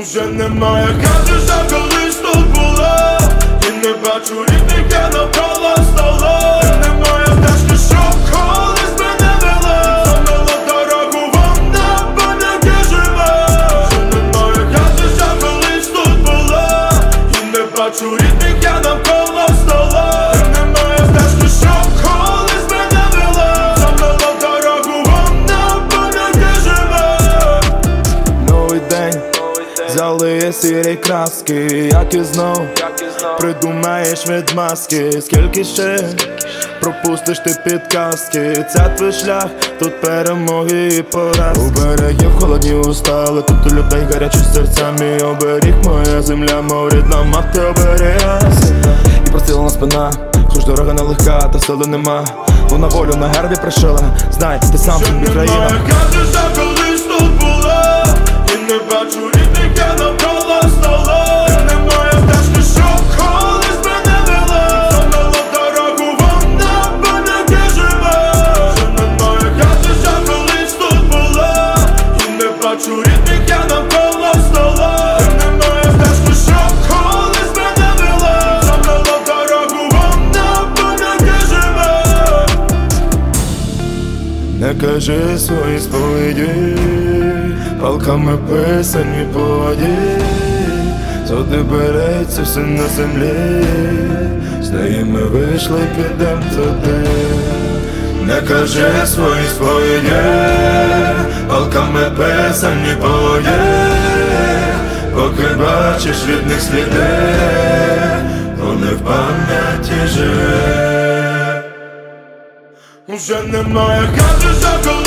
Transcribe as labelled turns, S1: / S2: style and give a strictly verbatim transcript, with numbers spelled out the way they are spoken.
S1: Уже немає хати, що колись тут була, і не бачу рідних, я навколо стола. Немає стежки, що колись мене вела, замила дорогу вона, бо не живе. Уже немає хати, що колись тут була, і не бачу рідних, я навколо стола. Немає стежки, що колись мене вела, замила дорогу вона, бо не живе.
S2: Новий день, взяли сірі краски, як і знов придумаєш відмазки. Скільки ще пропустиш ти підказки? Це твій шлях, тут перемоги і поразки. У берегів холодні уста, але тут у людей гарячі серця. Мій оберіг, моя земля, мов рідна мати оберіга. І простілена спина, хоч дорога нелегка, та сили нема. Вона волю на гербі пришила, знай, ти сам собі країна.
S1: Немає хати, що колись тут була, і не бачу рідних, я навколо стола. Немає стежки, що колись мене вела, замила дорогу вона, бо не живе. Вже немає хати, що колись тут була, і не бачу рідних, я навколо стола. Немає стежки, що колись мене вела, замила дорогу вона, бо не живе.
S2: Не кажи свої сповіді, палками писані по воді. Туди береться все на землі, з неї ми вийшли, підем туди. Не кажи свої сповіді, палками писані по воді. Поки бачиш рідних сліди, вони в пам'яті живе.
S1: Уже немає хати, що